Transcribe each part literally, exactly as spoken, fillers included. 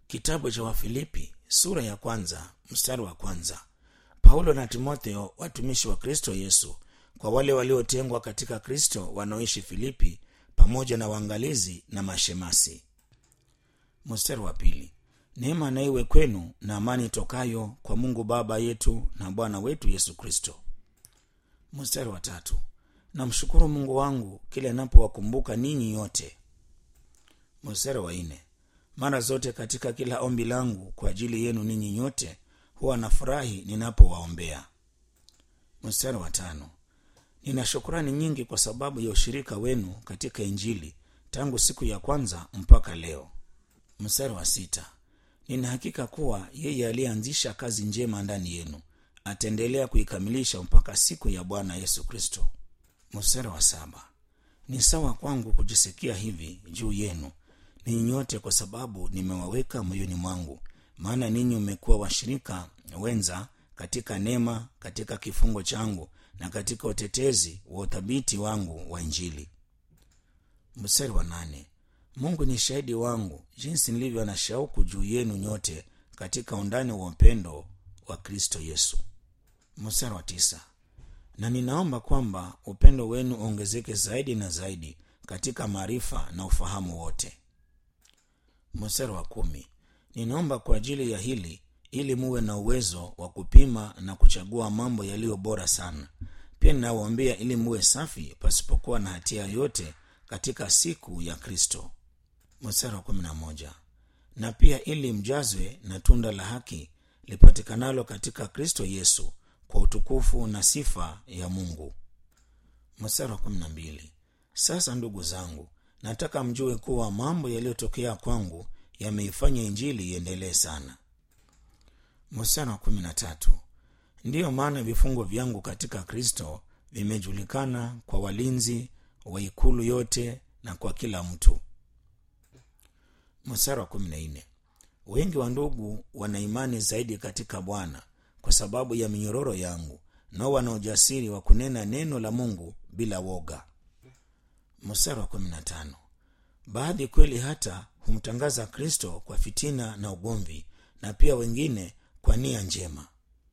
Kitabu cha Wafilipi sura ya kwanza mstari wa kwanza. Paulo na Timotheo, watumishi wa Kristo Yesu, kwa wale waliotengwa katika Kristo wanaoishi Filipi, pamoja na waangalizi na mashemasi. Mstari wa pili. Neema na iwe kwenu na amani tokayo kwa Mungu Baba yetu na Bwana wetu Yesu Kristo. Mstari wa tatu. Namshukuru Mungu wangu kila ninapowakumbuka ninyi yote. Mstari wa nne. Mara zote katika kila ombi langu kwa ajili yenu ninyi nyote huwa nafurahi ninapowaombea. Mstari wa tano. Nina shukrani nyingi kwa sababu ya ushirika wenu katika Injili tangu siku ya kwanza mpaka leo. Mstari wa sita. Nina hakika kuwa yeye aliyeanzisha kazi njema ndani yenu ataendelea kuikamilisha mpaka siku ya Bwana Yesu Kristo. Mstari wa saba. Ni sawa kwangu kujisikia hivi juu yenu ninyi nyote kwa sababu nimewaweka moyoni mwangu, maana ninyi mmekuwa washirika wenza katika neema, katika kifungo changu na katika utetezi wa uthabiti wangu wa Injili. Mstari wa nane. Mungu ni shahidi wangu jinsi nilivyo na shauku juu yenu nyote katika undani wa upendo wa Kristo Yesu. Mstari wa tisa. Na ninaomba kwamba upendo wenu ongezeke zaidi na zaidi katika maarifa na ufahamu wote. Mstari wa kumi. Ninaomba kwa ajili ya hili ili muwe na uwezo wa kupima na kuchagua mambo yaliyo bora sana. Pia ninawaombea ili muwe safi pasipokuwa na hatia yote katika siku ya Kristo. Mstari wa kumi na moja. Na pia ili mjazwe na tunda la haki lipatikanalo katika Kristo Yesu kwa utukufu na sifa ya Mungu. Mstari wa kumi na mbili. Sasa ndugu zangu, nataka mjue kuwa mambo yaliyotokea kwangu yameifanya Injili iendelee sana. Mstari wa kumi na tatu. Ndiyo maana vifungo vyangu katika Kristo vimejulikana kwa walinzi wa ikulu yote na kwa kila mtu. Mstari wa kumi na nne. Wengi wa ndugu wana imani zaidi katika Bwana kwa sababu ya minyororo yangu, nao wana ujasiri wa kunena neno la Mungu bila woga. Mstari wa kumi na tano. Baadhi kweli hata humtangaza Kristo kwa fitina na ugomvi, na pia wengine kwa nia njema.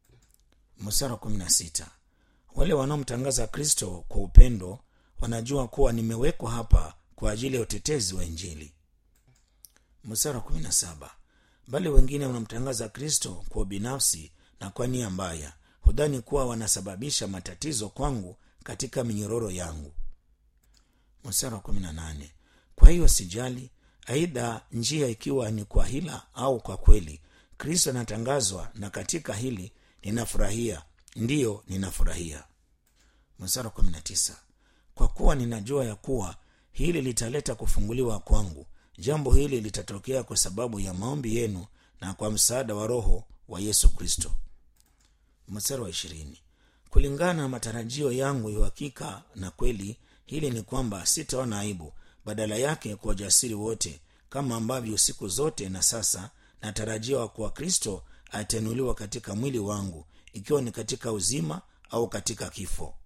Mstari wa kumi na sita. Wale wanaomtangaza Kristo kwa upendo wanajua kuwa nimewekwa hapa kwa ajili ya utetezi wa Injili. Mstari wa kumi na saba. Bali wengine wanamtangaza Kristo kwa binafsi na kwa nia mbaya, hudhani kuwa wanasababisha matatizo kwangu katika minyororo yangu. Mstari wa kumi na nane. Kwa hiyo sijali, aidha njia ikiwa ni kwa hila au kwa kweli, Kristo anatangazwa, na katika hili ninafurahia, ndiyo ninafurahia. Mstari wa kumi na tisa. Kwa kuwa ninajua ya kuwa hili litaleta kufunguliwa kwangu. Jambo hili litatokea kwa sababu ya maombi yenu na kwa msaada wa Roho wa Yesu Kristo. Mstari wa ishirini. Kulingana na matarajio yangu ya hakika na kweli, hili ni kwamba sitaona aibu, badala yake kwa ujasiri wote, kama ambavyo siku zote na sasa natarajia kuwa Kristo atanuliwa katika mwili wangu, ikiwa ni katika uzima au katika kifo.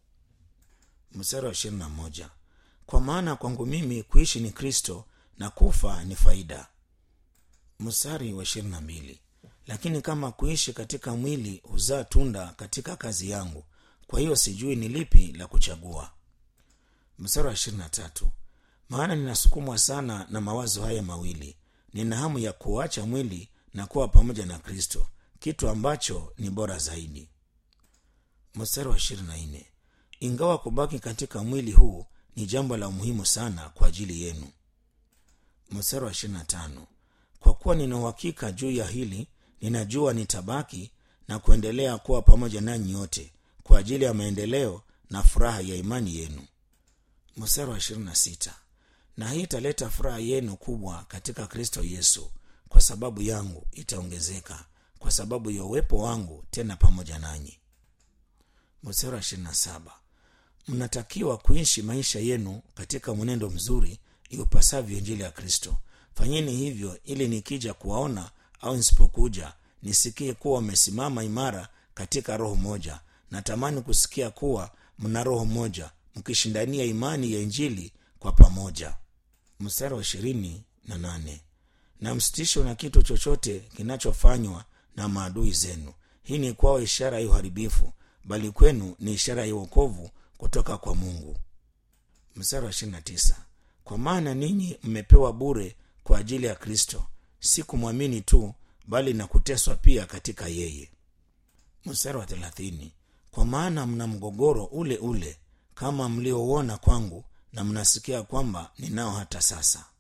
Mstari wa ishirini na moja. Kwa maana kwangu mimi kuishi ni Kristo na kufa ni faida. Mstari wa ishirini na mbili. Lakini kama kuishi katika mwili huzaa tunda katika kazi yangu, kwa hiyo sijui ni lipi la kuchagua. Mstari wa ishirini na tatu. Maana ninasukumwa sana na mawazo haya mawili, nina hamu ya kuacha mwili na kuwa pamoja na Kristo, kitu ambacho ni bora zaidi. Mstari wa ishirini na nne. Ingawa kubaki katika mwili huu ni jambo la muhimu sana kwa ajili yenu. Mstari wa ishirini na tano. Kwa kuwa nina uhakika juu ya hili, ninajua nitabaki na kuendelea kuwa pamoja nanyi yote kwa ajili ya maendeleo na furaha ya imani yenu. Mstari wa ishirini na sita. Na hii italeta furaha yenu kubwa katika Kristo Yesu, kwa sababu yangu itaongezeka kwa sababu ya uwepo wangu tena pamoja nanyi. Mstari wa ishirini na saba. Mnatakiwa kuishi maisha yenu katika mwenendo mzuri iupasavyo Injili ya Kristo. Fanyeni hivyo ili nikija kuwaona au nisipokuja nisikie kuwa mmesimama imara katika roho moja. Natamani kusikia kuwa mna roho moja, mkishindania imani ya Injili kwa pamoja. Mstari wa ishirini na nane. na msitishwe na kitu chochote kinachofanywa na maadui zenu. Hii ni kwao ishara ya uharibifu, bali kwenu ni ishara ya wokovu kutoka kwa Mungu. Mstari wa ishirini na tisa. Kwa maana ninyi mmepewa bure kwa ajili ya Kristo, si kumwamini tu, bali na kuteswa pia katika yeye. Mstari wa thelathini. Kwa maana mna mgogoro ule ule kama mliouona kwangu, na mnasikia kwamba ninao hata sasa.